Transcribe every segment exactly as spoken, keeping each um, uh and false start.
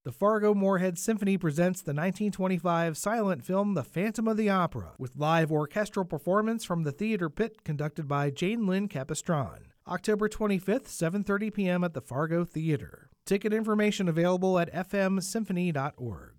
The Fargo-Moorhead Symphony presents the nineteen twenty-five silent film The Phantom of the Opera, with live orchestral performance from the Theater Pit conducted by Jane Lynn Capistran. October twenty-fifth, seven thirty p.m. at the Fargo Theater. Ticket information available at f m symphony dot org.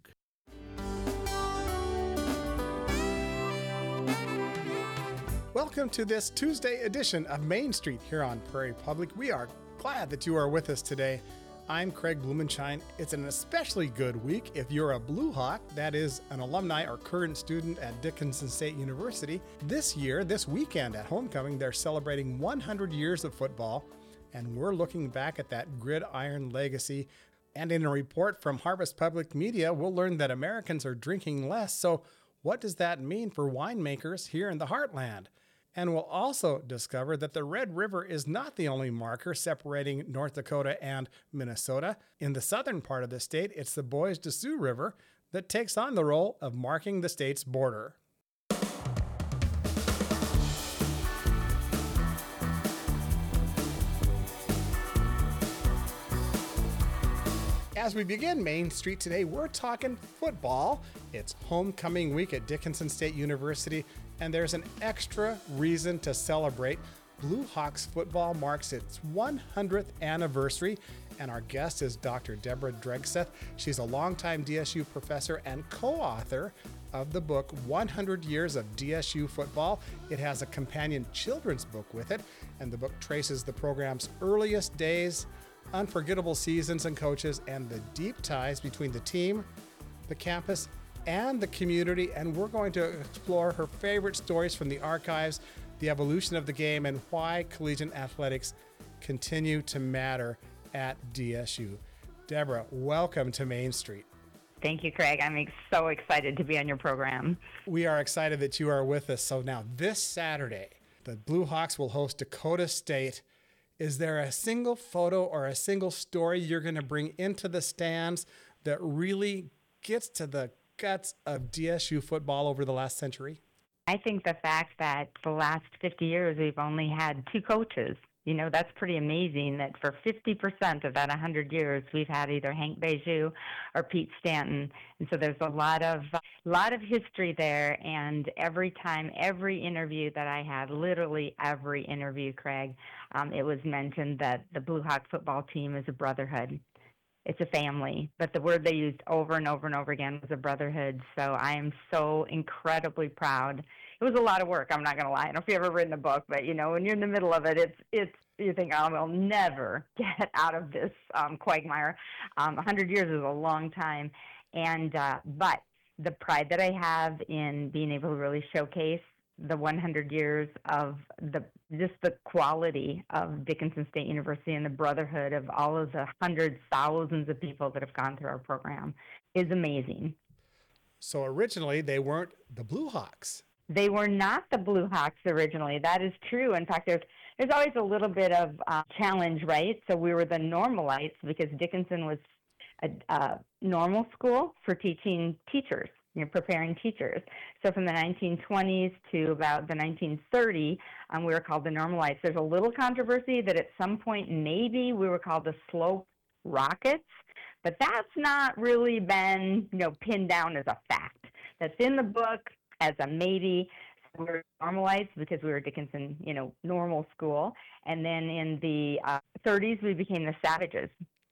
Welcome to this Tuesday edition of Main Street here on Prairie Public. We are glad that you are with us today. I'm Craig Blumenshine. It's an especially good week if you're a Blue Hawk, that is an alumni or current student at Dickinson State University. This year, this weekend at homecoming, they're celebrating one hundred years of football, and we're looking back at that gridiron legacy. And in a report from Harvest Public Media, we'll learn that Americans are drinking less. So what does that mean for winemakers here in the Heartland? And we'll also discover that the Red River is not the only marker separating North Dakota and Minnesota. In the southern part of the state, it's the Bois de Sioux River that takes on the role of marking the state's border. As we begin Main Street today, we're talking football. It's homecoming week at Dickinson State University, and there's an extra reason to celebrate. Blue Hawks football marks its one hundredth anniversary, and our guest is Doctor Deborah Dregseth. She's a longtime D S U professor and co-author of the book one hundred years of D S U Football. It has a companion children's book with it, and the book traces the program's earliest days, unforgettable seasons and coaches, and the deep ties between the team, the campus, and the community. And we're going to explore her favorite stories from the archives, the evolution of the game, and why collegiate athletics continue to matter at D S U. Deborah, welcome to Main Street. Thank you, Craig. I'm ex- so excited to be on your program. We are excited that you are with us. So now this Saturday, the Blue Hawks will host Dakota State. Is there a single photo or a single story you're going to bring into the stands that really gets to the guts of D S U football over the last century? I think the fact that for the last fifty years we've only had two coaches, you know, that's pretty amazing that for fifty percent of that one hundred years we've had either Hank Bijou or Pete Stanton. And so there's a lot of a lot of history there, and every time, every interview that I had, literally every interview, Craig, um, it was mentioned that the Blue Hawk football team is a brotherhood. It's a family, but the word they used over and over and over again was a brotherhood. So I am so incredibly proud. It was a lot of work, I'm not going to lie. I don't know if you've ever written a book, but, you know, when you're in the middle of it, it's, it's you think, oh, I'll never get out of this um, quagmire. Um, one hundred years is a long time. And uh, but the pride that I have in being able to really showcase the one hundred years of the just the quality of Dickinson State University and the brotherhood of all of the hundreds, thousands of people that have gone through our program is amazing. So originally they weren't the Blue Hawks. They were not the Blue Hawks originally. That is true. In fact, there's there's always a little bit of uh, challenge, right? So we were the Normalites because Dickinson was a, a normal school for teaching teachers. You know, preparing teachers. So from the nineteen twenties to about the nineteen thirties, um, we were called the Normalites. There's a little controversy that at some point maybe we were called the Slope Rockets, but that's not really been, you know, pinned down as a fact. That's in the book as a maybe. We were Normalites because we were Dickinson, you know, normal school. And then in the uh, thirties, we became the Savages.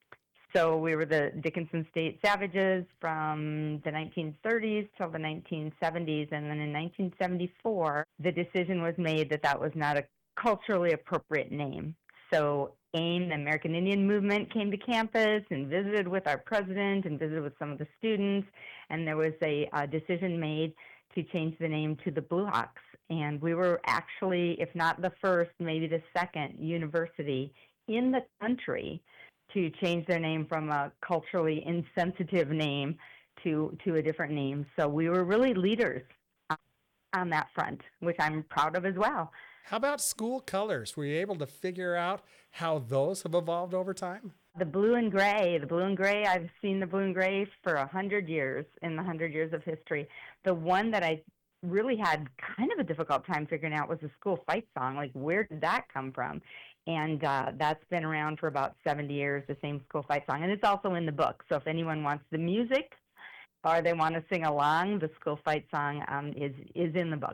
So we were the Dickinson State Savages from the nineteen thirties till the nineteen seventies, and then in nineteen seventy-four, the decision was made that that was not a culturally appropriate name. So AIM, the American Indian Movement, came to campus and visited with our president and visited with some of the students, and there was a, a decision made to change the name to the Blue Hawks. And we were actually, if not the first, maybe the second university in the country to change their name from a culturally insensitive name to to a different name. So we were really leaders on that front, which I'm proud of as well. How about school colors? Were you able to figure out how those have evolved over time? The blue and gray, the blue and gray, I've seen the blue and gray for a hundred years in the hundred years of history. The one that I really had kind of a difficult time figuring out was the school fight song. Like, where did that come from? And uh, that's been around for about seventy years, the same school fight song. And it's also in the book. So if anyone wants the music or they want to sing along, the school fight song um, is, is in the book.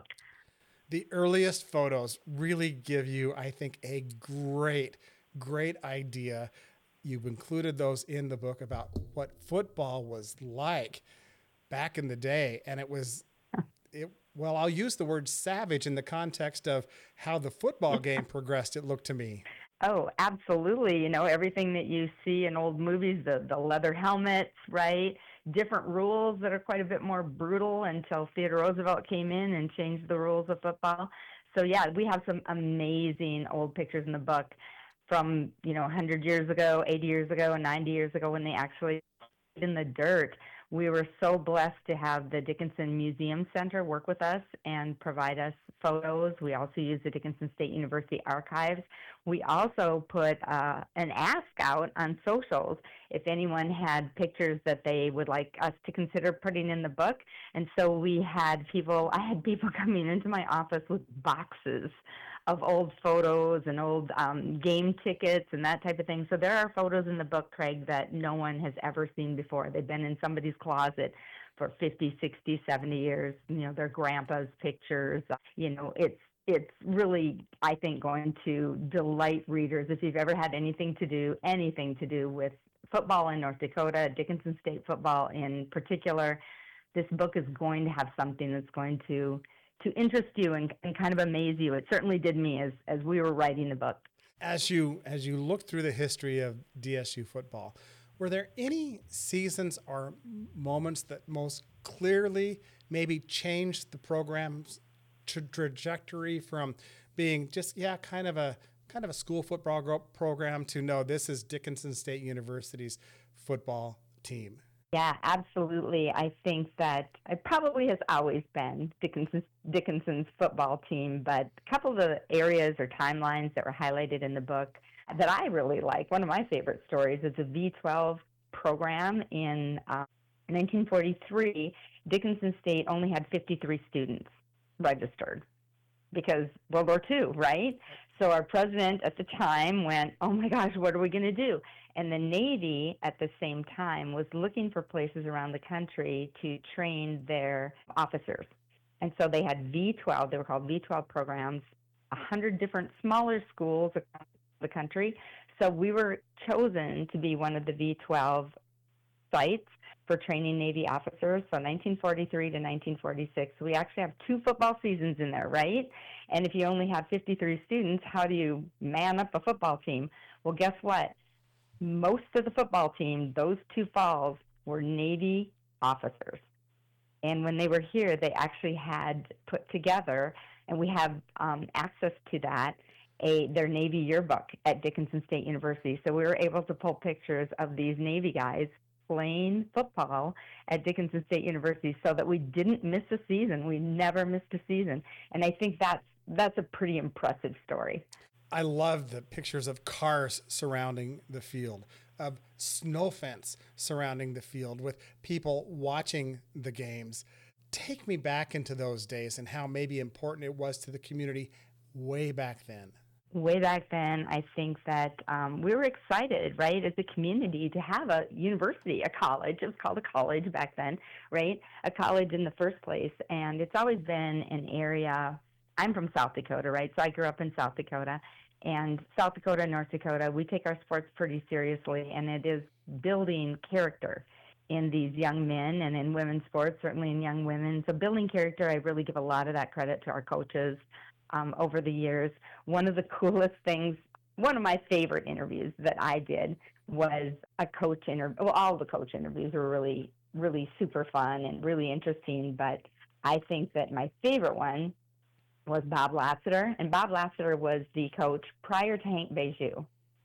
The earliest photos really give you, I think, a great, great idea. You've included those in the book about what football was like back in the day. And it was, it, well, I'll use the word savage in the context of how the football game progressed, it looked to me. Oh, absolutely. You know, everything that you see in old movies, the, the leather helmets, right? Different rules that are quite a bit more brutal until Theodore Roosevelt came in and changed the rules of football. So, yeah, we have some amazing old pictures in the book from, you know, one hundred years ago, eighty years ago, and ninety years ago when they actually in the dirt. We were so blessed to have the Dickinson Museum Center work with us and provide us photos. We also use the Dickinson State University archives. We also put uh, an ask out on socials if anyone had pictures that they would like us to consider putting in the book. And so we had people, I had people coming into my office with boxes of old photos and old um, game tickets and that type of thing. So there are photos in the book, Craig, that no one has ever seen before. They've been in somebody's closet for fifty, sixty, seventy years. You know, their grandpa's pictures. You know, it's it's really, I think, going to delight readers. If you've ever had anything to do, anything to do with football in North Dakota, Dickinson State football in particular, this book is going to have something that's going to to interest you and, and kind of amaze you. It certainly did me as, as we were writing the book. As you as you look through the history of D S U football, were there any seasons or moments that most clearly maybe changed the program's tra- trajectory from being just, yeah, kind of a kind of a school football gro- program to no, this is Dickinson State University's football team? Yeah, absolutely. I think that it probably has always been Dickinson's, Dickinson's football team, but a couple of the areas or timelines that were highlighted in the book that I really like, one of my favorite stories is a V twelve program in uh, nineteen forty-three. Dickinson State only had fifty-three students registered because World War Two, right? So our president at the time went, oh my gosh, what are we going to do? And the Navy at the same time was looking for places around the country to train their officers. And so they had V twelve, they were called V twelve programs, one hundred different smaller schools across the country. So we were chosen to be one of the V twelve sites for training Navy officers. So nineteen forty-three to nineteen forty-six, we actually have two football seasons in there, right? And if you only have fifty-three students, how do you man up a football team? Well, guess what? Most of the football team, those two falls, were Navy officers. And when they were here, they actually had put together, and we have um, access to that, a their Navy yearbook at Dickinson State University. So we were able to pull pictures of these Navy guys playing football at Dickinson State University so that we didn't miss a season. We never missed a season. And I think that's, that's a pretty impressive story. I love the pictures of cars surrounding the field, of snow fence surrounding the field with people watching the games. Take me back into those days and how maybe important it was to the community way back then. Way back then, I think that um, we were excited, right, as a community to have a university, a college. It was called a college back then, right, a college in the first place. And it's always been an area. I'm from South Dakota, right, so I grew up in South Dakota. And South Dakota and North Dakota, we take our sports pretty seriously, and it is building character in these young men and in women's sports, certainly in young women. So building character, I really give a lot of that credit to our coaches um, over the years. One of the coolest things, one of my favorite interviews that I did was a coach interview. Well, all the coach interviews were really, really super fun and really interesting, but I think that my favorite one was Bob Lassiter. And Bob Lassiter was the coach prior to Hank Bijou.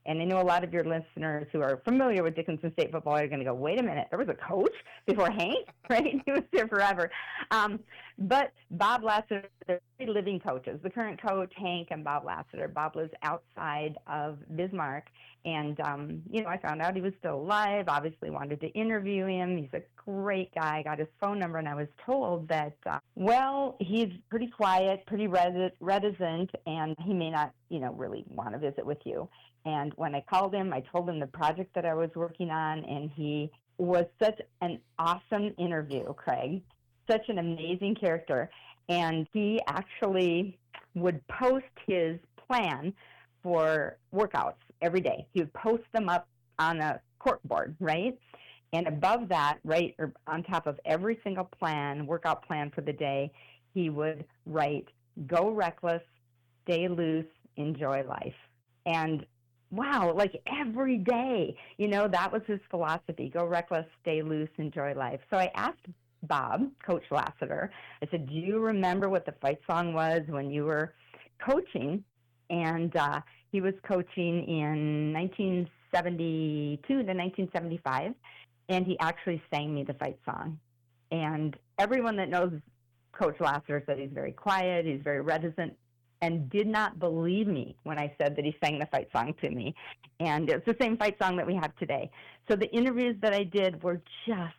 And I know a lot of your listeners who are familiar with Dickinson State football are going to go, wait a minute, there was a coach before Hank, right? He was there forever. Um, but Bob Lassiter, they're three living coaches. The current coach, Hank, and Bob Lassiter. Bob lives outside of Bismarck. And, um, you know, I found out he was still alive, obviously wanted to interview him. He's a great guy. I got his phone number, and I was told that, uh, well, he's pretty quiet, pretty reticent, and he may not, you know, really want to visit with you. And when I called him, I told him the project that I was working on, and he was such an awesome interview, Craig, such an amazing character. And he actually would post his plan for workouts every day. He would post them up on a cork board, right? And above that, right, or on top of every single plan, workout plan for the day, he would write, go reckless, stay loose, enjoy life. And wow, like every day, you know, that was his philosophy. Go reckless, stay loose, enjoy life. So I asked Bob, Coach Lassiter, I said, do you remember what the fight song was when you were coaching? And uh, he was coaching in nineteen seventy-two to nineteen seventy-five, and he actually sang me the fight song. And everyone that knows Coach Lassiter said he's very quiet, he's very reticent, and did not believe me when I said that he sang the fight song to me. And it's the same fight song that we have today. So the interviews that I did were just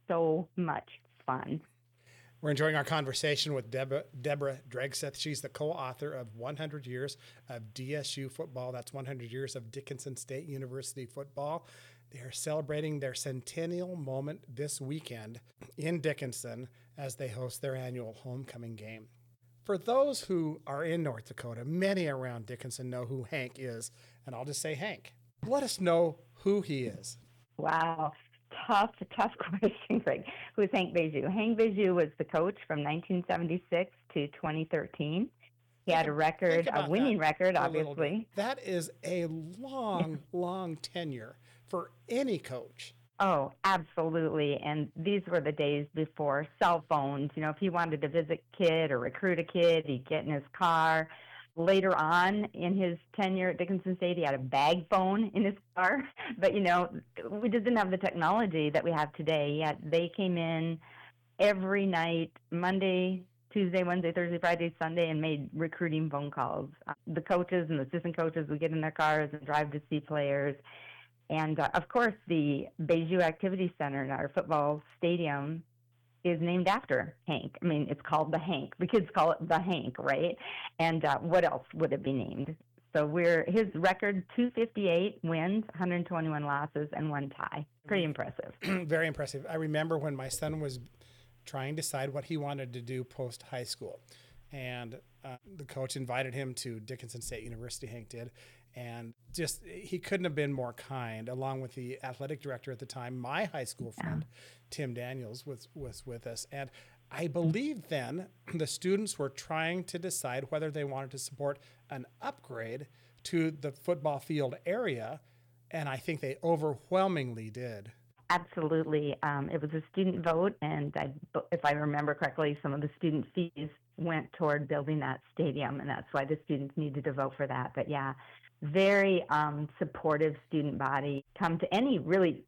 so much fun. We're enjoying our conversation with Deborah, Deborah Dregseth. She's the co-author of one hundred years of D S U football. That's one hundred years of Dickinson State University football. They are celebrating their centennial moment this weekend in Dickinson as they host their annual homecoming game. For those who are in North Dakota, many around Dickinson know who Hank is, and I'll just say Hank. Let us know who he is. Wow. Tough, tough question, Greg. Who is Hank Bijou? Hank Bijou was the coach from nineteen seventy-six to twenty thirteen. He Think had a record, a winning record, obviously. That is a long, long tenure for any coach. Oh, absolutely. And these were the days before cell phones. You know, if he wanted to visit a kid or recruit a kid, he'd get in his car. Later on in his tenure at Dickinson State, he had a bag phone in his car. But, you know, we just didn't have the technology that we have today. Yet they came in every night, Monday, Tuesday, Wednesday, Thursday, Friday, Sunday, and made recruiting phone calls. Uh, the coaches and the assistant coaches would get in their cars and drive to see players. And, uh, of course, the Bijou Activity Center in our football stadium is named after Hank. I mean, it's called the Hank. The kids call it the Hank, right? And uh, what else would it be named? So we're his record, two fifty-eight wins, one hundred twenty-one losses, and one tie. Pretty impressive. Very impressive. I remember when my son was trying to decide what he wanted to do post-high school. And uh, the coach invited him to Dickinson State University, Hank did. And just, he couldn't have been more kind, along with the athletic director at the time, my high school friend, Tim Daniels, was, was with us. And I believe then the students were trying to decide whether they wanted to support an upgrade to the football field area. And I think they overwhelmingly did. Absolutely. Um, it was a student vote, and I, if I remember correctly, some of the student fees went toward building that stadium, and that's why the students needed to vote for that. But yeah, very um, supportive student body. Come to any, really,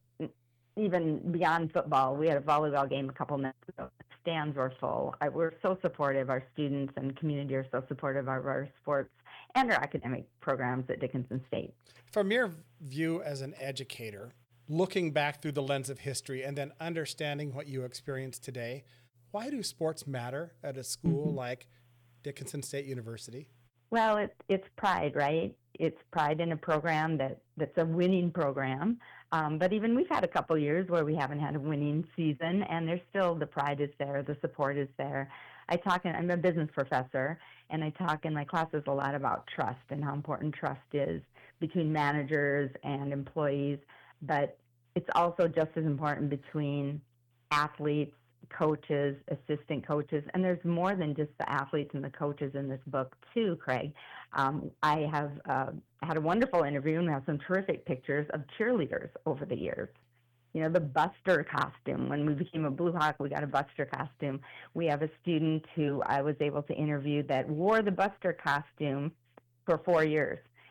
even beyond football. We had a volleyball game a couple nights ago. Stands were full. I, we're so supportive. Our students and community are so supportive of our sports and our academic programs at Dickinson State. From your view as an educator, looking back through the lens of history and then understanding what you experience today, why do sports matter at a school mm-hmm. like Dickinson State University? Well, it's it's pride, right? It's pride in a program that, that's a winning program. Um, but even we've had a couple years where we haven't had a winning season, and there's still, the pride is there, the support is there. I talk, in, I'm a business professor, and I talk in my classes a lot about trust and how important trust is between managers and employees. But it's also just as important between athletes, coaches, assistant coaches, and there's more than just the athletes and the coaches in this book too, Craig. Um, I have uh, had a wonderful interview and have some terrific pictures of cheerleaders over the years. You know, the Buster costume. When we became a Blue Hawk, we got a Buster costume. We have a student who I was able to interview that wore the Buster costume for four years.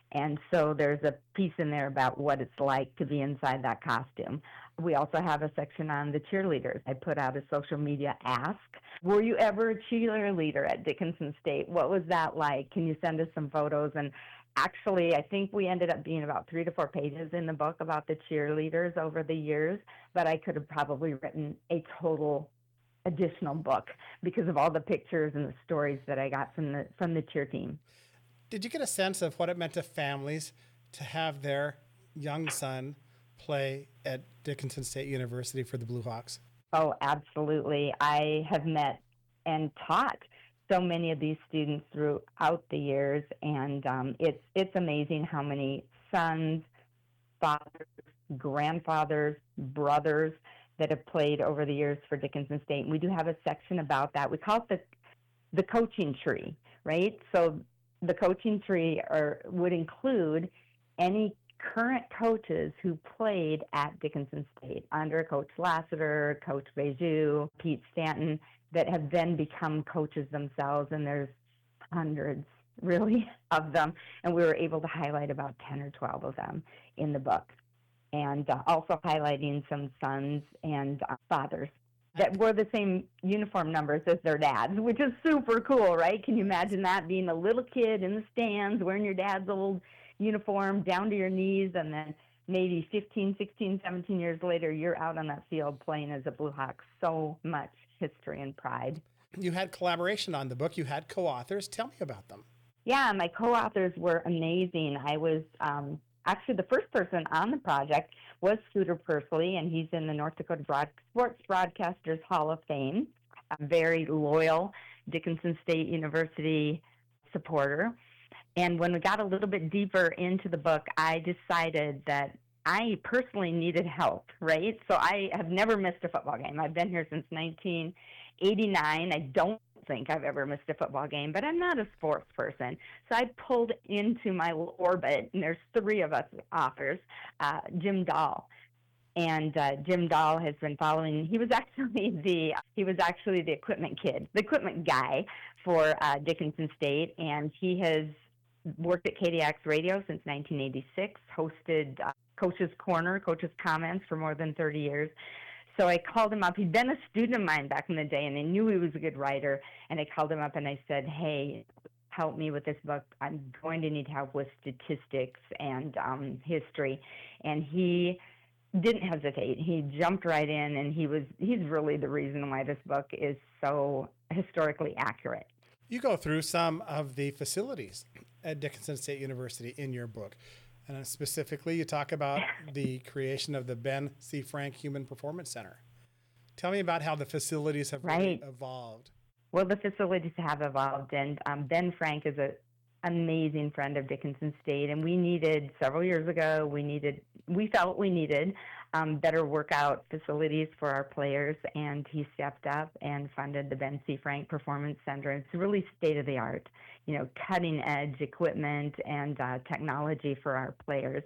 And so there's a piece in there about what it's like to be inside that costume. We also have a section on the cheerleaders. I put out a social media ask. Were you ever a cheerleader at Dickinson State? What was that like? Can you send us some photos? And actually, I think we ended up being about three to four pages in the book about the cheerleaders over the years, but I could have probably written a total additional book because of all the pictures and the stories that I got from the from the cheer team. Did you get a sense of what it meant to families to have their young son play at Dickinson State University for the Blue Hawks? Oh, absolutely. I have met and taught so many of these students throughout the years, and um, it's it's amazing how many sons, fathers, grandfathers, brothers that have played over the years for Dickinson State. And we do have a section about that. We call it the the coaching tree, right? So the coaching tree are, would include any current coaches who played at Dickinson State under Coach Lassiter, Coach Beju, Pete Stanton, that have then become coaches themselves, and there's hundreds, really, of them. And we were able to highlight about ten or twelve of them in the book, and uh, also highlighting some sons and uh, fathers that wore the same uniform numbers as their dads, which is super cool, right? Can you imagine that, being a little kid in the stands, wearing your dad's old uniform down to your knees, and then maybe fifteen, sixteen, seventeen years later, you're out on that field playing as a Blue Hawk. So much history and pride. You had collaboration on the book. You had co-authors. Tell me about them. Yeah, my co-authors were amazing. I was um, actually the first person on the project was Scooter Pursley, and he's in the North Dakota Broad- Sports Broadcasters Hall of Fame, a very loyal Dickinson State University supporter. And when we got a little bit deeper into the book, I decided that I personally needed help, right? So I have never missed a football game. I've been here since nineteen eighty-nine. I don't think I've ever missed a football game, but I'm not a sports person. So I pulled into my orbit, and there's three of us authors, uh, Jim Dahl. And uh, Jim Dahl has been following. He was actually the he was actually the equipment kid, the equipment guy for uh, Dickinson State, and he has worked at K D X Radio since nineteen eighty-six, hosted uh, Coach's Corner, Coach's Comments for more than thirty years. So I called him up. He'd been a student of mine back in the day, and I knew he was a good writer. And I called him up and I said, hey, help me with this book. I'm going to need help with statistics and um, history. And he didn't hesitate. He jumped right in, and he was he's really the reason why this book is so historically accurate. You go through some of the facilities at Dickinson State University in your book. And specifically, you talk about the creation of the Ben C. Frank Human Performance Center. Tell me about how the facilities have right. really evolved. Well, the facilities have evolved, and um, Ben Frank is an amazing friend of Dickinson State, and we needed, several years ago, we needed, we felt we needed um, better workout facilities for our players, and he stepped up and funded the Ben C. Frank Performance Center. It's really state-of-the-art, you know, cutting-edge equipment and uh, technology for our players.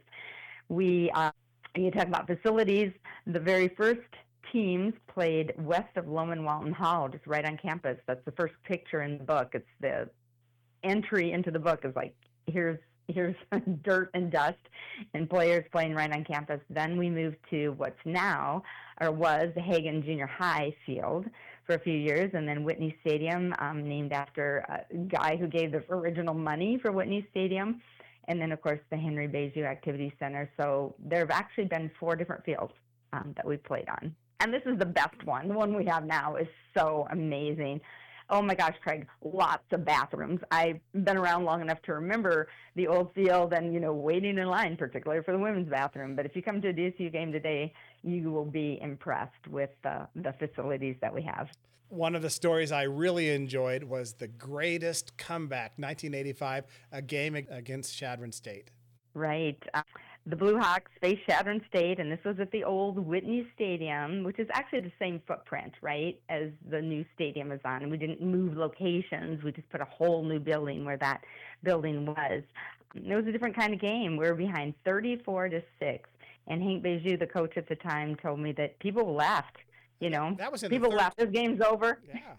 We, uh, you talk about facilities, the very first teams played west of Loman Walton Hall, just right on campus. That's the first picture in the book. It's the entry into the book is like, here's here's dirt and dust and players playing right on campus. Then we moved to what's now, or was, the Hagen Junior High field for a few years, and then Whitney Stadium, um, named after a guy who gave the original money for Whitney Stadium, and then, of course, the Henry Beju Activity Center. So there have actually been four different fields um, that we've played on. And this is the best one. The one we have now is so amazing. Oh my gosh, Craig, lots of bathrooms. I've been around long enough to remember the old field and, you know, waiting in line, particularly for the women's bathroom. But if you come to a D S U game today, you will be impressed with uh, the facilities that we have. One of the stories I really enjoyed was the greatest comeback, nineteen eighty-five, a game against Chadron State. Right. Uh, the Blue Hawks faced Chadron State, and this was at the old Whitney Stadium, which is actually the same footprint, right, as the new stadium is on. And we didn't move locations. We just put a whole new building where that building was. It was a different kind of game. We were behind thirty-four to six. And Hank Beju, the coach at the time, told me that people left. You know, that was in people the third... left. This game's over. Yeah.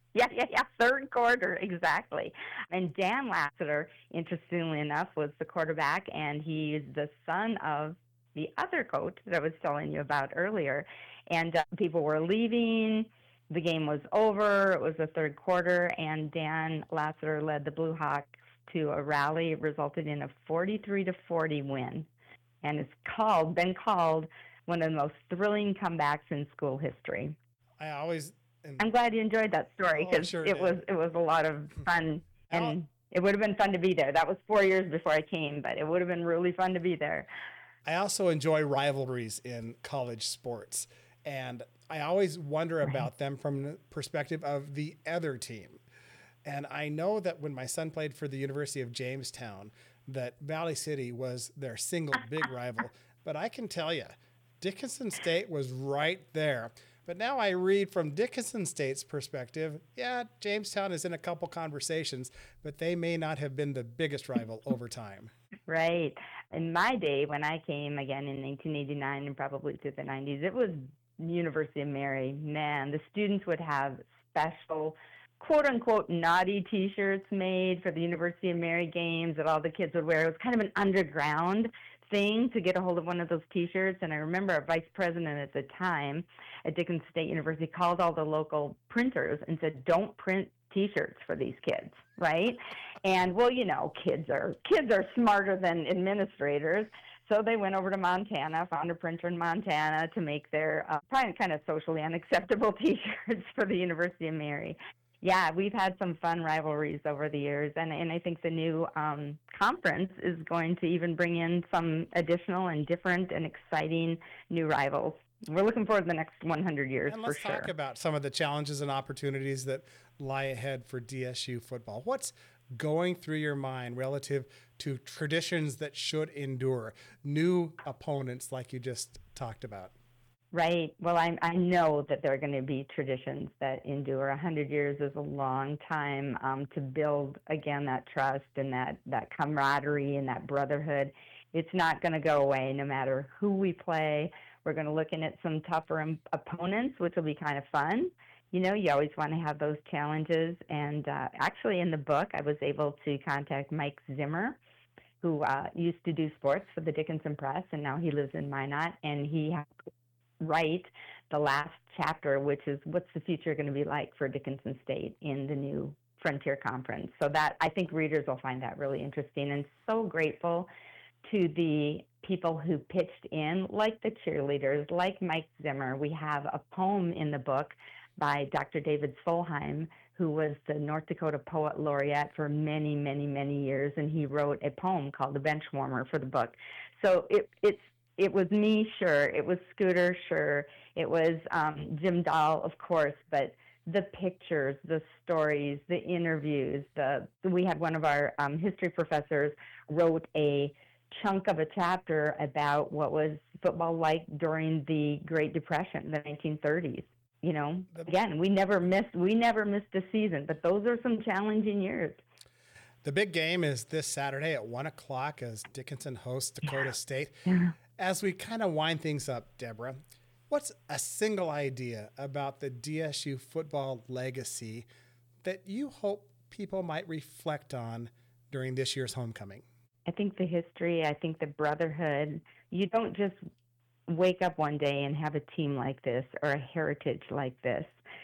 Yeah, yeah, yeah, third quarter, exactly. And Dan Lassiter, interestingly enough, was the quarterback, and he's the son of the other coach that I was telling you about earlier. And uh, people were leaving. The game was over. It was the third quarter, and Dan Lassiter led the Blue Hawks to a rally. It resulted in a forty-three to forty win, and it's called been called one of the most thrilling comebacks in school history. I always. And, I'm glad you enjoyed that story because oh, sure it did. was it was a lot of fun, and I'll, it would have been fun to be there. That was four years before I came, but it would have been really fun to be there. I also enjoy rivalries in college sports, and I always wonder about them from the perspective of the other team. And I know that when my son played for the University of Jamestown, that Valley City was their single big rival. But I can tell you, Dickinson State was right there. But now I read from Dickinson State's perspective, yeah, Jamestown is in a couple conversations, but they may not have been the biggest rival over time. Right. In my day, when I came again in nineteen eighty-nine and probably through the nineties, it was University of Mary. Man, the students would have special quote-unquote naughty T-shirts made for the University of Mary games that all the kids would wear. It was kind of an underground thing to get a hold of one of those T-shirts. And I remember our vice president at the time at Dickinson State University called all the local printers and said, don't print T-shirts for these kids, right? And, well, you know, kids are kids are smarter than administrators. So they went over to Montana, found a printer in Montana to make their uh, probably kind of socially unacceptable T-shirts for the University of Mary. Yeah, we've had some fun rivalries over the years, and, and I think the new um, conference is going to even bring in some additional and different and exciting new rivals. We're looking forward to the next one hundred years and for let's sure. talk about some of the challenges and opportunities that lie ahead for D S U football. What's going through your mind relative to traditions that should endure, new opponents like you just talked about? Right. Well, I, I know that there are going to be traditions that endure. A hundred years is a long time um, to build, again, that trust and that, that camaraderie and that brotherhood. It's not going to go away no matter who we play. We're going to look in at some tougher um, opponents, which will be kind of fun. You know, you always want to have those challenges. And uh, actually in the book, I was able to contact Mike Zimmer, who uh, used to do sports for the Dickinson Press, and now he lives in Minot, and he has write the last chapter, which is what's the future going to be like for Dickinson State in the new Frontier Conference. So that, I think readers will find that really interesting, and so grateful to the people who pitched in, like the cheerleaders, like Mike Zimmer. We have a poem in the book by Doctor David Solheim, who was the North Dakota Poet Laureate for many, many, many years, and he wrote a poem called The Bench Warmer for the book. So it, it's It was me, sure. It was Scooter, sure. It was um, Jim Dahl, of course. But the pictures, the stories, the interviews. The we had one of our um, history professors wrote a chunk of a chapter about what was football like during the Great Depression, the nineteen thirties. You know, again, we never missed we never missed a season, but those are some challenging years. The big game is this Saturday at one o'clock as Dickinson hosts Dakota Yeah. State. Yeah. As we kind of wind things up, Deborah, what's a single idea about the D S U football legacy that you hope people might reflect on during this year's homecoming? I think the history, I think the brotherhood. You don't just wake up one day and have a team like this or a heritage like this.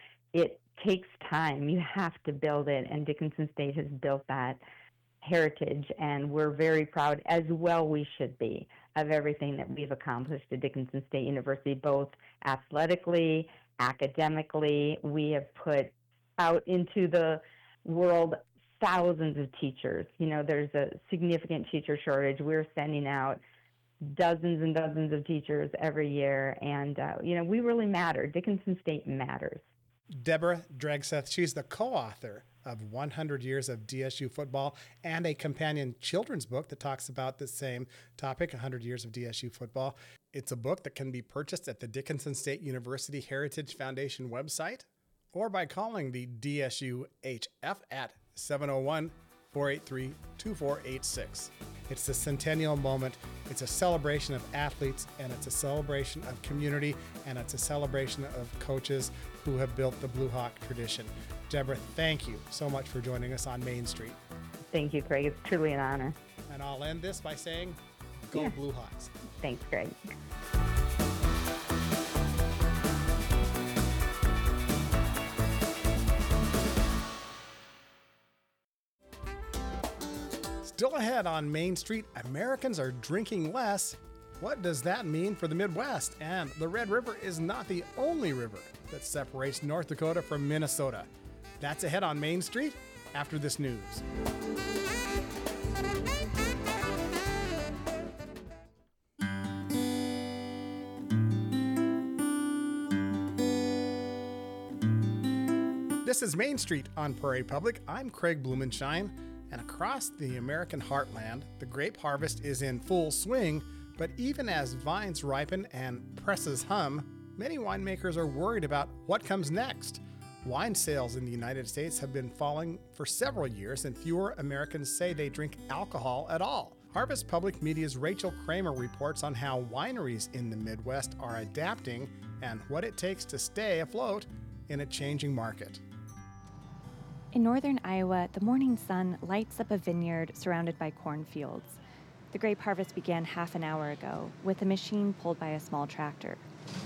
It takes time. You have to build it, and Dickinson State has built that heritage, and we're very proud, as well we should be, of everything that we've accomplished at Dickinson State University, both athletically, academically. We have put out into the world thousands of teachers. You know, there's a significant teacher shortage. We're sending out dozens and dozens of teachers every year, and, uh, you know, we really matter. Dickinson State matters. Deborah Dregseth, she's the co-author of one hundred Years of D S U Football and a companion children's book that talks about the same topic, one hundred Years of D S U Football. It's a book that can be purchased at the Dickinson State University Heritage Foundation website or by calling the D S U H F at seven oh one, four eight three, two four eight six. It's the centennial moment. It's a celebration of athletes, and it's a celebration of community, and it's a celebration of coaches who have built the Blue Hawk tradition. Deborah, thank you so much for joining us on Main Street. Thank you, Craig. It's truly an honor. And I'll end this by saying, go Yeah. Blue Hawks. Thanks, Craig. Still ahead on Main Street, Americans are drinking less. What does that mean for the Midwest? And the Red River is not the only river that separates North Dakota from Minnesota. That's ahead on Main Street after this news. This is Main Street on Prairie Public. I'm Craig Blumenshine, and across the American heartland, the grape harvest is in full swing, but even as vines ripen and presses hum, many winemakers are worried about what comes next. Wine sales in the United States have been falling for several years, and fewer Americans say they drink alcohol at all. Harvest Public Media's Rachel Kramer reports on how wineries in the Midwest are adapting and what it takes to stay afloat in a changing market. In northern Iowa, the morning sun lights up a vineyard surrounded by cornfields. The grape harvest began half an hour ago with a machine pulled by a small tractor.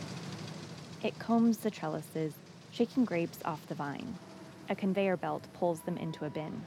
It combs the trellises, shaking grapes off the vine. A conveyor belt pulls them into a bin.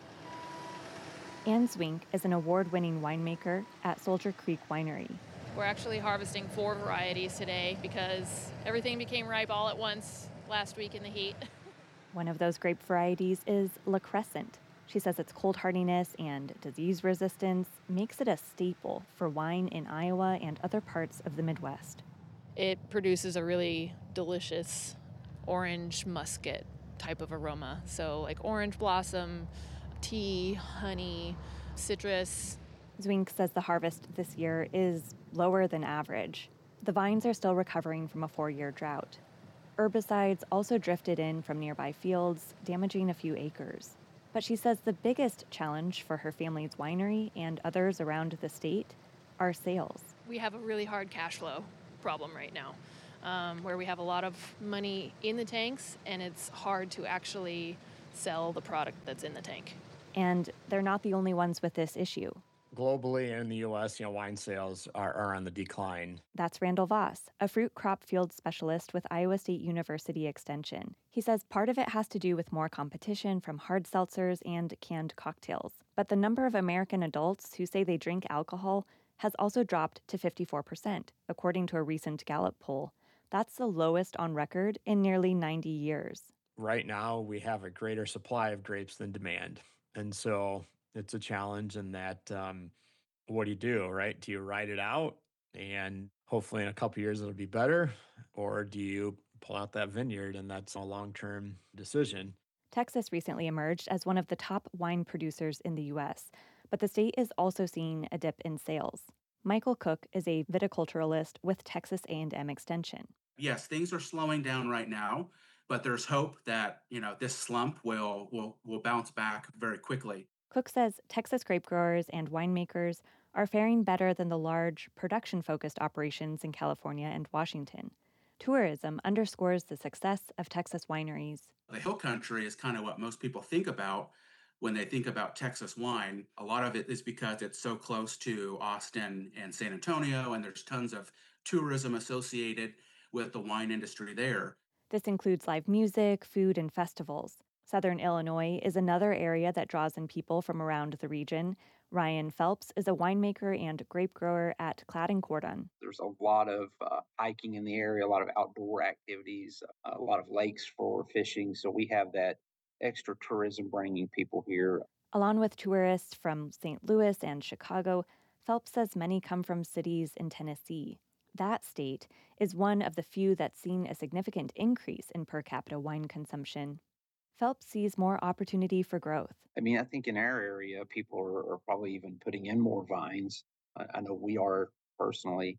Ann Zwink is an award-winning winemaker at Soldier Creek Winery. We're actually harvesting four varieties today because everything became ripe all at once last week in the heat. One of those grape varieties is La Crescent. She says its cold hardiness and disease resistance makes it a staple for wine in Iowa and other parts of the Midwest. It produces a really delicious orange muscat type of aroma. So like orange blossom, tea, honey, citrus. Zwink says the harvest this year is lower than average. The vines are still recovering from a four-year drought. Herbicides also drifted in from nearby fields, damaging a few acres. But she says the biggest challenge for her family's winery and others around the state are sales. We have a really hard cash flow problem right now, um, where we have a lot of money in the tanks and it's hard to actually sell the product that's in the tank. And they're not the only ones with this issue. Globally in the U S, you know, wine sales are, are on the decline. That's Randall Voss, a fruit crop field specialist with Iowa State University Extension. He says part of it has to do with more competition from hard seltzers and canned cocktails. But the number of American adults who say they drink alcohol has also dropped to fifty-four percent, according to a recent Gallup poll. That's the lowest on record in nearly ninety years. Right now, we have a greater supply of grapes than demand. And so it's a challenge in that, um, what do you do, right? Do you ride it out and hopefully in a couple of years it'll be better? Or do you pull out that vineyard, and that's a long-term decision? Texas recently emerged as one of the top wine producers in the U S, but the state is also seeing a dip in sales. Michael Cook is a viticulturalist with Texas A and M Extension. Yes, things are slowing down right now, but there's hope that, you know, this slump will will will bounce back very quickly. Cook says Texas grape growers and winemakers are faring better than the large, production-focused operations in California and Washington. Tourism underscores the success of Texas wineries. The Hill Country is kind of what most people think about when they think about Texas wine. A lot of it is because it's so close to Austin and San Antonio, and there's tons of tourism associated with the wine industry there. This includes live music, food, and festivals. Southern Illinois is another area that draws in people from around the region. Ryan Phelps is a winemaker and grape grower at Claddon Cordon. There's a lot of uh, hiking in the area, a lot of outdoor activities, uh, a lot of lakes for fishing. So we have that extra tourism bringing people here. Along with tourists from Saint Louis and Chicago, Phelps says many come from cities in Tennessee. That state is one of the few that's seen a significant increase in per capita wine consumption. Phelps sees more opportunity for growth. I mean, I think in our area, people are, are probably even putting in more vines. I, I know we are personally.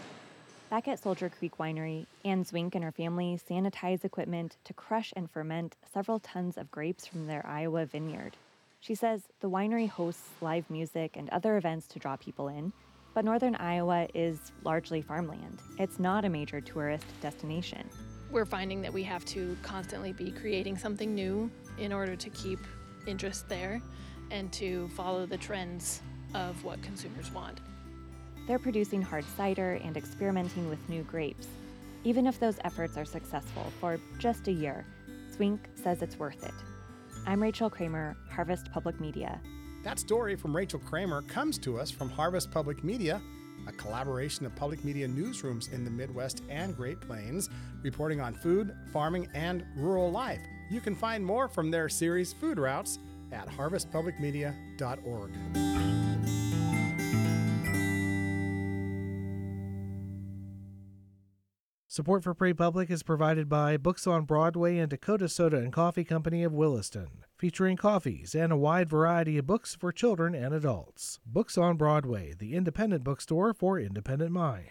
Back at Soldier Creek Winery, Ann Zwink and her family sanitize equipment to crush and ferment several tons of grapes from their Iowa vineyard. She says the winery hosts live music and other events to draw people in, but northern Iowa is largely farmland. It's not a major tourist destination. We're finding that we have to constantly be creating something new in order to keep interest there and to follow the trends of what consumers want. They're producing hard cider and experimenting with new grapes. Even if those efforts are successful for just a year, Swink says it's worth it. I'm Rachel Kramer, Harvest Public Media. That story from Rachel Kramer comes to us from Harvest Public Media, a collaboration of public media newsrooms in the Midwest and Great Plains, reporting on food, farming, and rural life. You can find more from their series Food Routes at harvest public media dot org. Support for PrePublic is provided by Books on Broadway and Dakota Soda and Coffee Company of Williston, featuring coffees and a wide variety of books for children and adults. Books on Broadway, the independent bookstore for independent minds.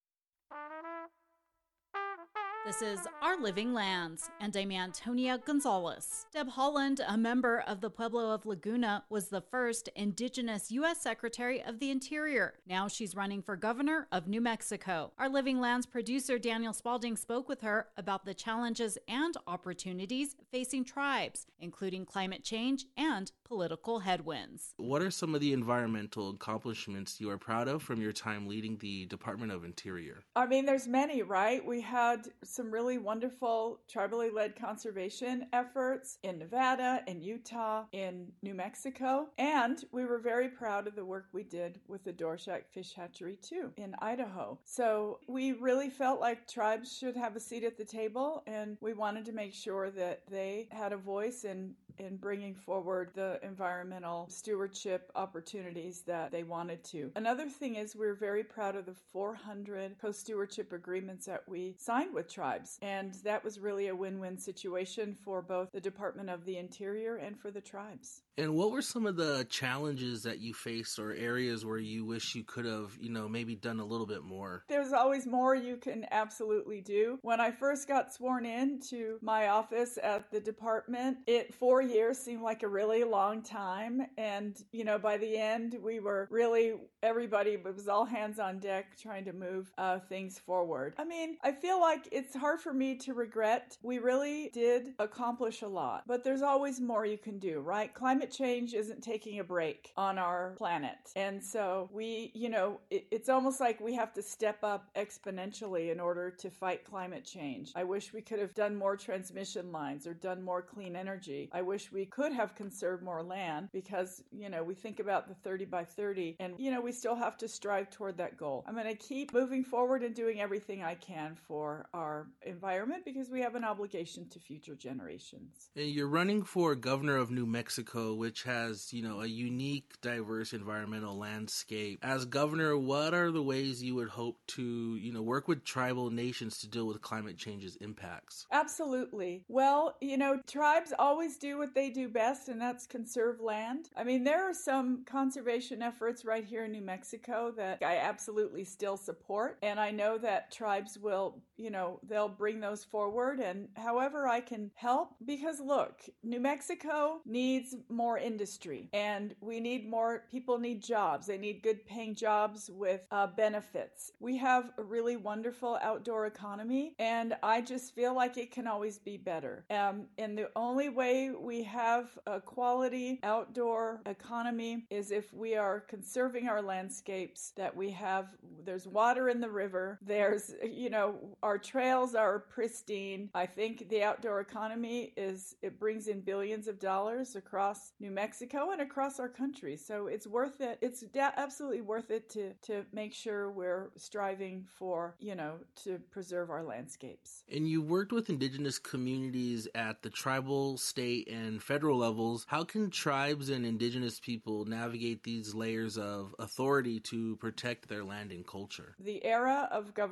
This is Our Living Lands, and I'm Antonia Gonzalez. Deb Haaland, a member of the Pueblo of Laguna, was the first Indigenous U S Secretary of the Interior. Now she's running for governor of New Mexico. Our Living Lands producer Daniel Spalding spoke with her about the challenges and opportunities facing tribes, including climate change and political headwinds. What are some of the environmental accomplishments you are proud of from your time leading the Department of Interior? I mean, there's many, right? We had some really wonderful tribally led conservation efforts in Nevada, in Utah, in New Mexico, and we were very proud of the work we did with the Dorshak Fish Hatchery too in Idaho. So we really felt like tribes should have a seat at the table, and we wanted to make sure that they had a voice in in bringing forward the environmental stewardship opportunities that they wanted to. Another thing is we're very proud of the four hundred co-stewardship agreements that we signed with tribes, and that was really a win-win situation for both the Department of the Interior and for the tribes. And what were some of the challenges that you faced or areas where you wish you could have, you know, maybe done a little bit more? There's always more you can absolutely do. When I first got sworn in to my office at the department, it four years seemed like a really long time. And, you know, by the end, we were really, everybody, it was all hands on deck trying to move uh, things forward. I mean, I feel like it's hard for me to regret. We really did accomplish a lot, but there's always more you can do, right? Climate change isn't taking a break on our planet. And so we, you know, it, it's almost like we have to step up exponentially in order to fight climate change. I wish we could have done more transmission lines or done more clean energy. I wish we could have conserved more land because, you know, we think about the thirty by thirty and, you know, we still have to strive toward that goal. I'm going to keep moving forward and doing everything I can for our environment because we have an obligation to future generations. And you're running for governor of New Mexico, which has, you know, a unique, diverse environmental landscape. As governor, what are the ways you would hope to, you know, work with tribal nations to deal with climate change's impacts? Absolutely. Well, you know, tribes always do what they do best, and that's conserve land. I mean, there are some conservation efforts right here in New Mexico that I absolutely still support, and I know that tribes will, you know, they'll bring those forward, and however I can help, because look, New Mexico needs more industry, and we need more, people need jobs. They need good paying jobs with uh, benefits. We have a really wonderful outdoor economy, and I just feel like it can always be better. Um, and the only way we have a quality outdoor economy is if we are conserving our landscapes, that we have, there's water in the river, there's, you know, our trails are pristine. I think the outdoor economy is, it brings in billions of dollars across New Mexico and across our country. So it's worth it. It's da- absolutely worth it to, to make sure we're striving for, you know, to preserve our landscapes. And you worked with indigenous communities at the tribal, state, and federal levels. How can tribes and indigenous people navigate these layers of authority to protect their land and culture? The era of government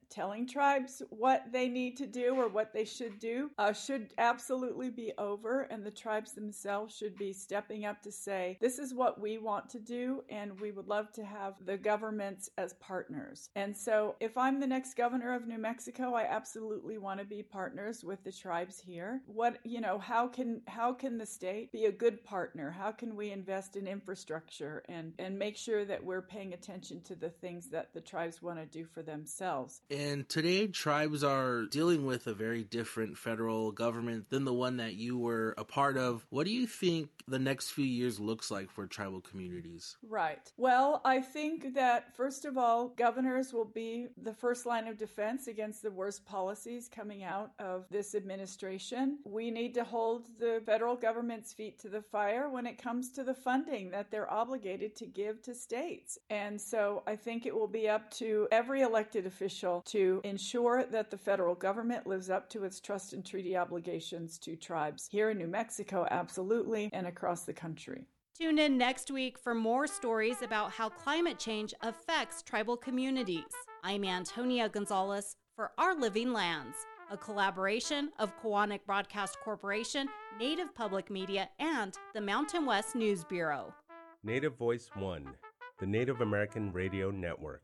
telling tribes what they need to do or what they should do uh, should absolutely be over, and the tribes themselves should be stepping up to say, this is what we want to do, and we would love to have the governments as partners. And so if I'm the next governor of New Mexico, I absolutely want to be partners with the tribes here. What, you know, how can how can the state be a good partner? How can we invest in infrastructure and, and make sure that we're paying attention to the things that the tribes want to do for themselves? And today, tribes are dealing with a very different federal government than the one that you were a part of. What do you think the next few years looks like for tribal communities? Right. Well, I think that, first of all, governors will be the first line of defense against the worst policies coming out of this administration. We need to hold the federal government's feet to the fire when it comes to the funding that they're obligated to give to states. And so I think it will be up to every elected official to ensure that the federal government lives up to its trust and treaty obligations to tribes here in New Mexico, absolutely, and across the country. Tune in next week for more stories about how climate change affects tribal communities. I'm Antonia Gonzalez for Our Living Lands, a collaboration of Koahnic Broadcast Corporation, Native Public Media, and the Mountain West News Bureau. Native Voice One, the Native American Radio Network.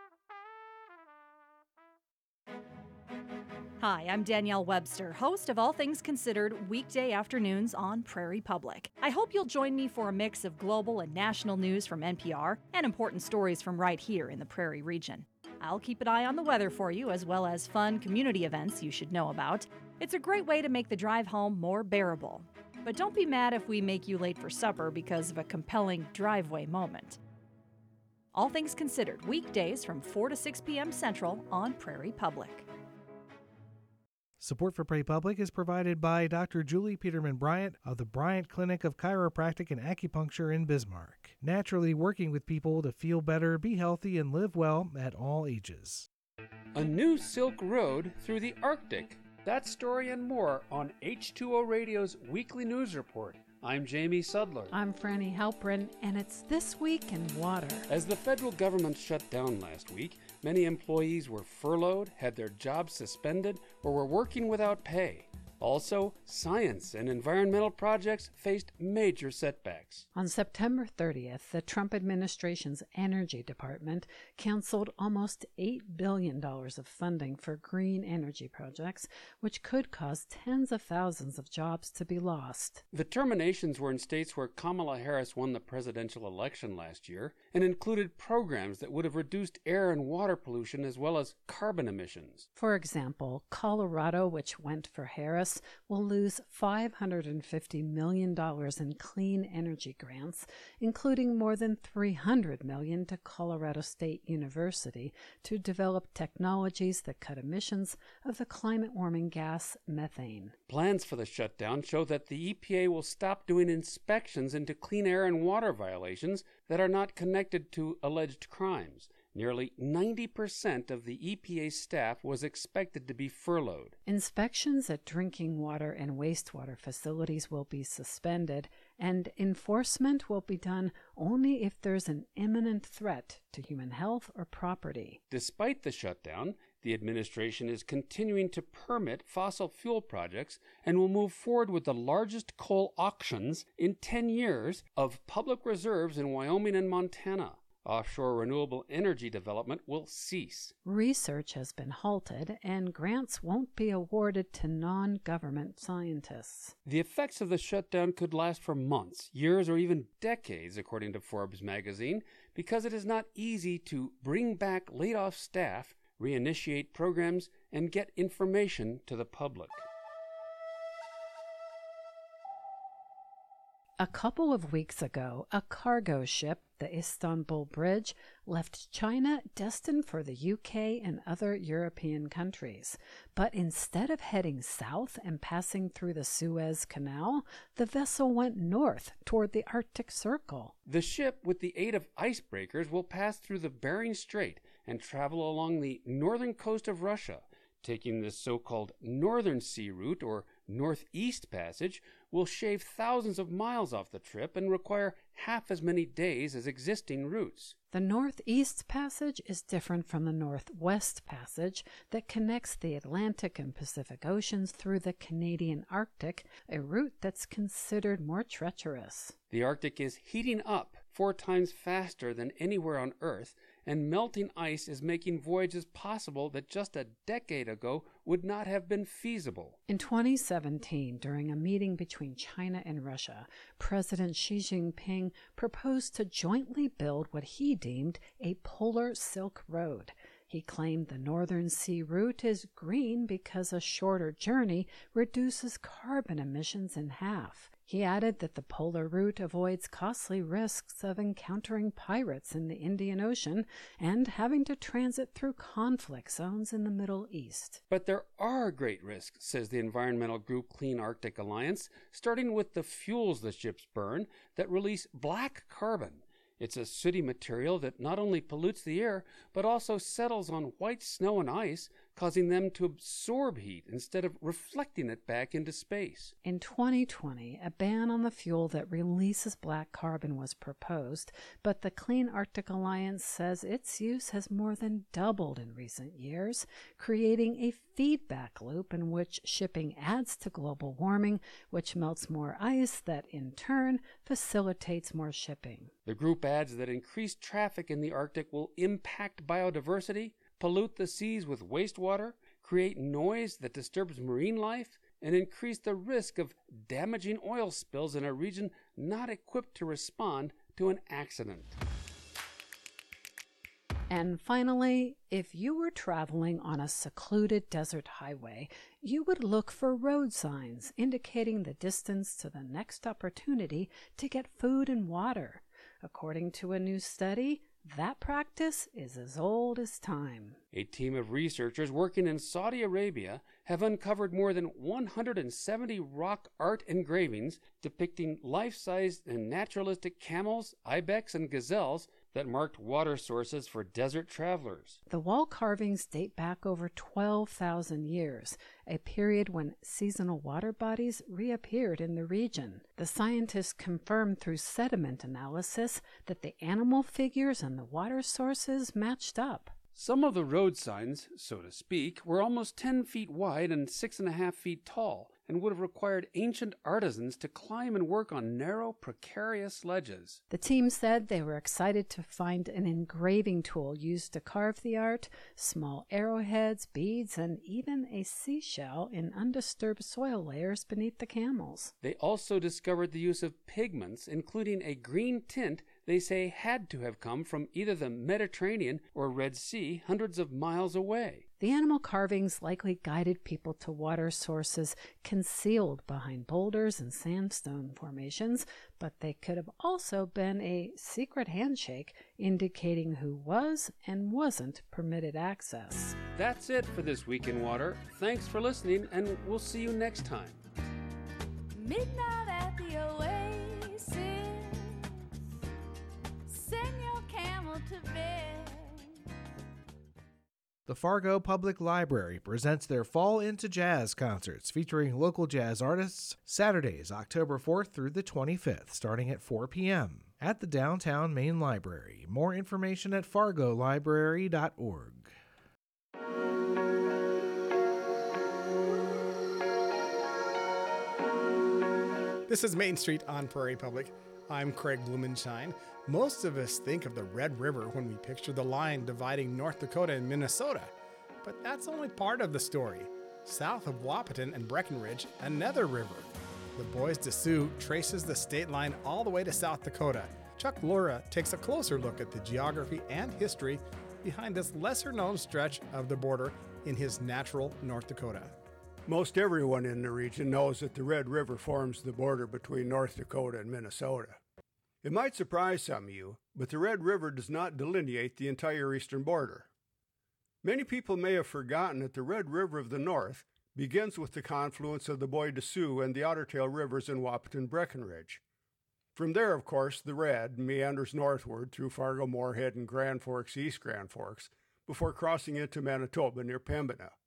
Hi, I'm Danielle Webster, host of All Things Considered weekday afternoons on Prairie Public. I hope you'll join me for a mix of global and national news from N P R and important stories from right here in the Prairie region. I'll keep an eye on the weather for you, as well as fun community events you should know about. It's a great way to make the drive home more bearable. But don't be mad if we make you late for supper because of a compelling driveway moment. All Things Considered, weekdays from four to six p.m. Central on Prairie Public. Support for Prairie Public is provided by Doctor Julie Peterman Bryant of the Bryant Clinic of Chiropractic and Acupuncture in Bismarck, naturally working with people to feel better, be healthy, and live well at all ages. A new Silk Road through the Arctic. That story and more on H two O Radio's weekly news report. I'm Jamie Sudler. I'm Franny Halprin, and it's This Week in Water. As the federal government shut down last week, many employees were furloughed, had their jobs suspended, or were working without pay. Also, science and environmental projects faced major setbacks. On September thirtieth, the Trump administration's Energy Department canceled almost eight billion dollars of funding for green energy projects, which could cause tens of thousands of jobs to be lost. The terminations were in states where Kamala Harris won the presidential election last year and included programs that would have reduced air and water pollution as well as carbon emissions. For example, Colorado, which went for Harris, will lose five hundred fifty million dollars in clean energy grants, including more than three hundred million dollars to Colorado State University to develop technologies that cut emissions of the climate-warming gas methane. Plans for the shutdown show that the E P A will stop doing inspections into clean air and water violations that are not connected to alleged crimes. Nearly ninety percent of the E P A staff was expected to be furloughed. Inspections at drinking water and wastewater facilities will be suspended, and enforcement will be done only if there's an imminent threat to human health or property. Despite the shutdown, the administration is continuing to permit fossil fuel projects and will move forward with the largest coal auctions in ten years of public reserves in Wyoming and Montana. Offshore renewable energy development will cease. Research has been halted, and grants won't be awarded to non-government scientists. The effects of the shutdown could last for months, years, or even decades, according to Forbes magazine, because it is not easy to bring back laid-off staff, reinitiate programs, and get information to the public. A couple of weeks ago, a cargo ship, the Istanbul Bridge, left China destined for the U K and other European countries. But instead of heading south and passing through the Suez Canal, the vessel went north toward the Arctic Circle. The ship, with the aid of icebreakers, will pass through the Bering Strait and travel along the northern coast of Russia, taking the so-called Northern Sea Route, or Northeast Passage will shave thousands of miles off the trip and require half as many days as existing routes. The Northeast Passage is different from the Northwest Passage that connects the Atlantic and Pacific Oceans through the Canadian Arctic, a route that's considered more treacherous. The Arctic is heating up four times faster than anywhere on Earth, and melting ice is making voyages possible that just a decade ago would not have been feasible. In twenty seventeen, during a meeting between China and Russia, President Xi Jinping proposed to jointly build what he deemed a polar Silk Road. He claimed the Northern Sea route is green because a shorter journey reduces carbon emissions in half. He added that the polar route avoids costly risks of encountering pirates in the Indian Ocean and having to transit through conflict zones in the Middle East. But there are great risks, says the environmental group Clean Arctic Alliance, starting with the fuels the ships burn that release black carbon. It's a sooty material that not only pollutes the air, but also settles on white snow and ice, causing them to absorb heat instead of reflecting it back into space. In twenty twenty, a ban on the fuel that releases black carbon was proposed, but the Clean Arctic Alliance says its use has more than doubled in recent years, creating a feedback loop in which shipping adds to global warming, which melts more ice that, in turn, facilitates more shipping. The group adds that increased traffic in the Arctic will impact biodiversity, pollute the seas with wastewater, create noise that disturbs marine life, and increase the risk of damaging oil spills in a region not equipped to respond to an accident. And finally, if you were traveling on a secluded desert highway, you would look for road signs indicating the distance to the next opportunity to get food and water. According to a new study, that practice is as old as time. A team of researchers working in Saudi Arabia have uncovered more than one hundred seventy rock art engravings depicting life-sized and naturalistic camels, ibex, and gazelles that marked water sources for desert travelers. The wall carvings date back over twelve thousand years, a period when seasonal water bodies reappeared in the region. The scientists confirmed through sediment analysis that the animal figures and the water sources matched up. Some of the road signs, so to speak, were almost ten feet wide and six and a half feet tall, and would have required ancient artisans to climb and work on narrow, precarious ledges. The team said they were excited to find an engraving tool used to carve the art, small arrowheads, beads, and even a seashell in undisturbed soil layers beneath the camels. They also discovered the use of pigments, including a green tint they say had to have come from either the Mediterranean or Red Sea hundreds of miles away. The animal carvings likely guided people to water sources concealed behind boulders and sandstone formations, but they could have also been a secret handshake indicating who was and wasn't permitted access. That's it for this Week in Water. Thanks for listening, and we'll see you next time. Midnight at the Oasis. Send your camel to bed. The Fargo Public Library presents their Fall into Jazz concerts featuring local jazz artists Saturdays, October fourth through the twenty-fifth, starting at four p.m. at the downtown Main Library. More information at fargo library dot org. This is Main Street on Prairie Public. I'm Craig Blumenshine. Most of us think of the Red River when we picture the line dividing North Dakota and Minnesota, but that's only part of the story. South of Wahpeton and Breckenridge, another river. The Bois de Sioux traces the state line all the way to South Dakota. Chuck Lura takes a closer look at the geography and history behind this lesser-known stretch of the border in his Natural North Dakota. Most everyone in the region knows that the Red River forms the border between North Dakota and Minnesota. It might surprise some of you, but the Red River does not delineate the entire eastern border. Many people may have forgotten that the Red River of the North begins with the confluence of the Bois de Sioux and the Otter Tail rivers in Wahpeton Breckenridge. From there, of course, the Red meanders northward through Fargo, Moorhead, and Grand Forks, East Grand Forks, before crossing into Manitoba near Pembina.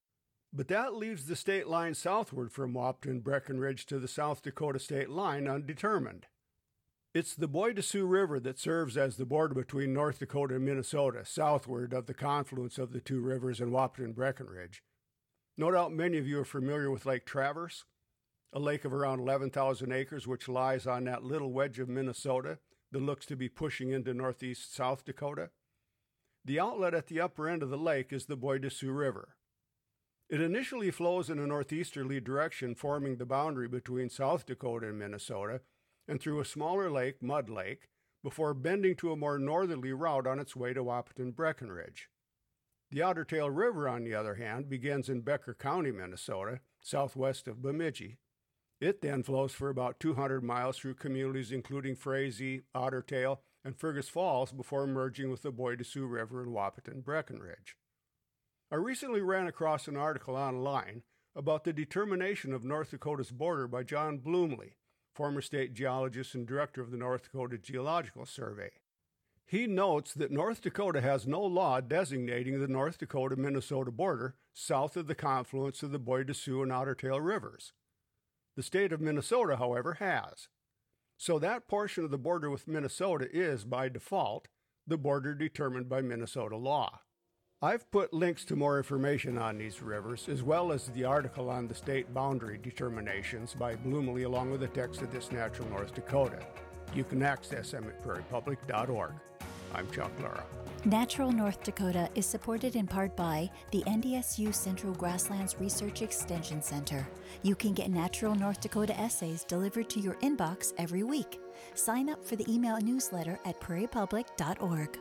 But that leaves the state line southward from Wahpeton Breckenridge to the South Dakota state line undetermined. It's the Bois de Sioux River that serves as the border between North Dakota and Minnesota, southward of the confluence of the two rivers in Wahpeton Breckenridge. No doubt many of you are familiar with Lake Traverse, a lake of around eleven thousand acres which lies on that little wedge of Minnesota that looks to be pushing into northeast South Dakota. The outlet at the upper end of the lake is the Bois de Sioux River. It initially flows in a northeasterly direction, forming the boundary between South Dakota and Minnesota, and through a smaller lake, Mud Lake, before bending to a more northerly route on its way to Wahpeton Breckenridge. The Otter Tail River, on the other hand, begins in Becker County, Minnesota, southwest of Bemidji. It then flows for about two hundred miles through communities including Frazee, Otter Tail, and Fergus Falls before merging with the Bois de Sioux River in Wahpeton Breckenridge. I recently ran across an article online about the determination of North Dakota's border by John Bloomley, former state geologist and director of the North Dakota Geological Survey. He notes that North Dakota has no law designating the North Dakota-Minnesota border south of the confluence of the Bois de Sioux and Otter Tail rivers. The state of Minnesota, however, has. So that portion of the border with Minnesota is, by default, the border determined by Minnesota law. I've put links to more information on these rivers, as well as the article on the state boundary determinations by Bloomley, along with the text of This Natural North Dakota. You can access them at prairie public dot org. I'm Chuck Lura. Natural North Dakota is supported in part by the N D S U Central Grasslands Research Extension Center. You can get Natural North Dakota essays delivered to your inbox every week. Sign up for the email newsletter at prairie public dot org.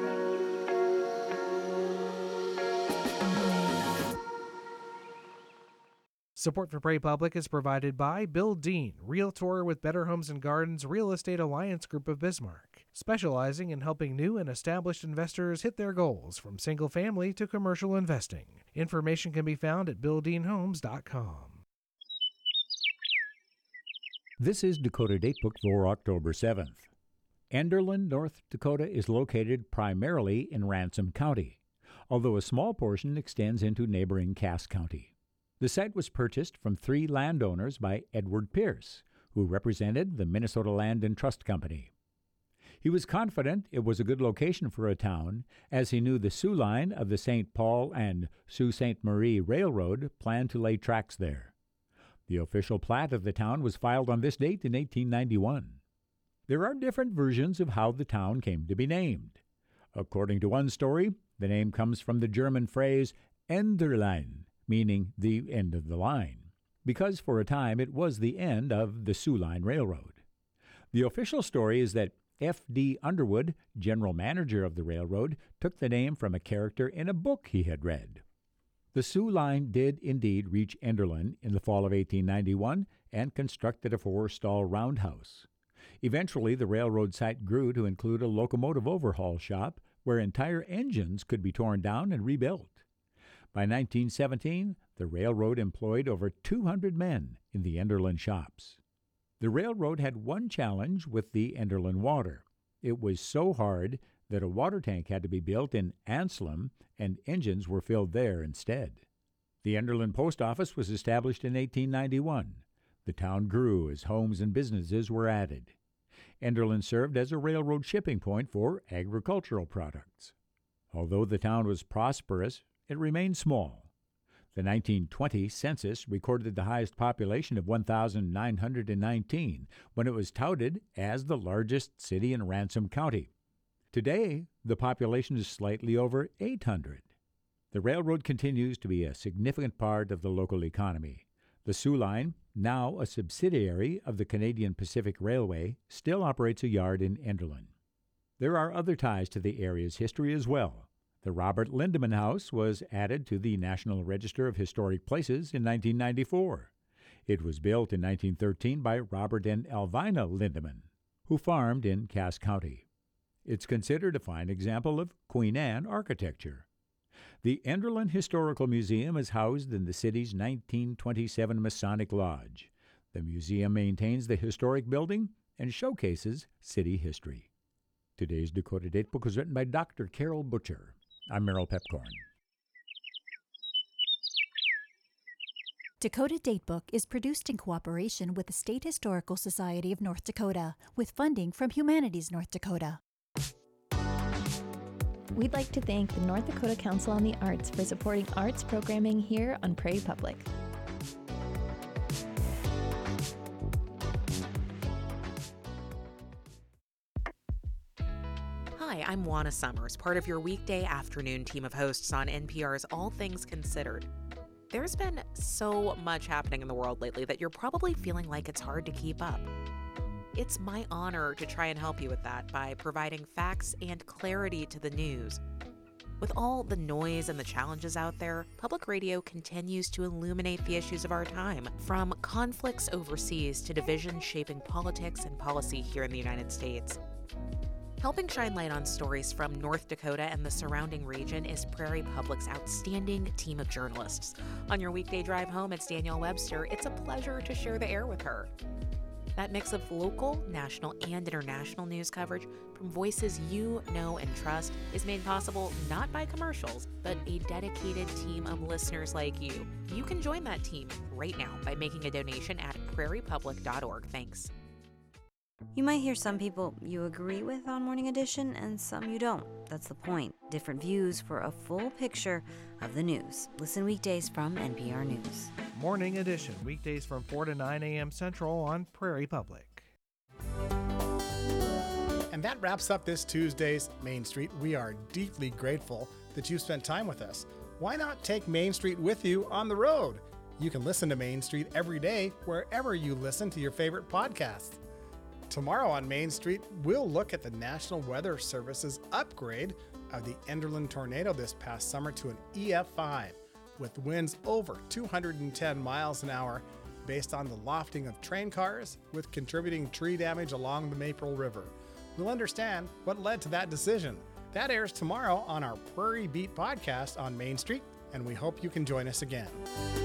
Support for Prairie Public is provided by Bill Dean, Realtor with Better Homes and Gardens Real Estate Alliance Group of Bismarck, specializing in helping new and established investors hit their goals from single-family to commercial investing. Information can be found at bill dean homes dot com. This is Dakota Datebook for October seventh. Enderlin, North Dakota is located primarily in Ransom County, although a small portion extends into neighboring Cass County. The site was purchased from three landowners by Edward Pierce, who represented the Minnesota Land and Trust Company. He was confident it was a good location for a town, as he knew the Sioux line of the Saint Paul and Sault Ste. Marie Railroad planned to lay tracks there. The official plat of the town was filed on this date in eighteen ninety-one. There are different versions of how the town came to be named. According to one story, the name comes from the German phrase Enderlein, meaning the end of the line, because for a time it was the end of the Sioux Line Railroad. The official story is that F D Underwood, general manager of the railroad, took the name from a character in a book he had read. The Sioux Line did indeed reach Enderlin in the fall of eighteen ninety-one and constructed a four-stall roundhouse. Eventually, the railroad site grew to include a locomotive overhaul shop where entire engines could be torn down and rebuilt. By nineteen seventeen, the railroad employed over two hundred men in the Enderlin shops. The railroad had one challenge with the Enderlin water. It was so hard that a water tank had to be built in Anselm, and engines were filled there instead. The Enderlin post office was established in eighteen ninety-one. The town grew as homes and businesses were added. Enderlin served as a railroad shipping point for agricultural products. Although the town was prosperous, it remained small. The nineteen twenty census recorded the highest population of one thousand nine hundred nineteen, when it was touted as the largest city in Ransom County. Today, the population is slightly over eight hundred. The railroad continues to be a significant part of the local economy. The Sioux Line, now a subsidiary of the Canadian Pacific Railway, still operates a yard in Enderlin. There are other ties to the area's history as well. The Robert Lindeman House was added to the National Register of Historic Places in nineteen ninety-four. It was built in nineteen thirteen by Robert and Elvina Lindeman, who farmed in Cass County. It's considered a fine example of Queen Anne architecture. The Enderlin Historical Museum is housed in the city's nineteen twenty-seven Masonic Lodge. The museum maintains the historic building and showcases city history. Today's Dakota Datebook was written by Doctor Carol Butcher. I'm Merrill Pepcorn. Dakota Datebook is produced in cooperation with the State Historical Society of North Dakota, with funding from Humanities North Dakota. We'd like to thank the North Dakota Council on the Arts for supporting arts programming here on Prairie Public. Hi, I'm Juana Summers, part of your weekday afternoon team of hosts on N P R's All Things Considered. There's been so much happening in the world lately that you're probably feeling like it's hard to keep up. It's my honor to try and help you with that by providing facts and clarity to the news. With all the noise and the challenges out there, public radio continues to illuminate the issues of our time, from conflicts overseas to divisions shaping politics and policy here in the United States. Helping shine light on stories from North Dakota and the surrounding region is Prairie Public's outstanding team of journalists. On your weekday drive home, it's Danielle Webster. It's a pleasure to share the air with her. That mix of local, national, and international news coverage from voices you know and trust is made possible not by commercials, but a dedicated team of listeners like you. You can join that team right now by making a donation at prairie public dot org. Thanks. You might hear some people you agree with on Morning Edition and some you don't. That's the point. Different views for a full picture of the news. Listen weekdays from N P R News. Morning Edition, weekdays from four to nine a.m. Central on Prairie Public. And that wraps up this Tuesday's Main Street. We are deeply grateful that you spent time with us. Why not take Main Street with you on the road? You can listen to Main Street every day wherever you listen to your favorite podcasts. Tomorrow on Main Street, we'll look at the National Weather Service's upgrade of the Enderlin tornado this past summer to an E F five, with winds over two hundred ten miles an hour based on the lofting of train cars with contributing tree damage along the Maple River. We'll understand what led to that decision. That airs tomorrow on our Prairie Beat podcast on Main Street, and we hope you can join us again.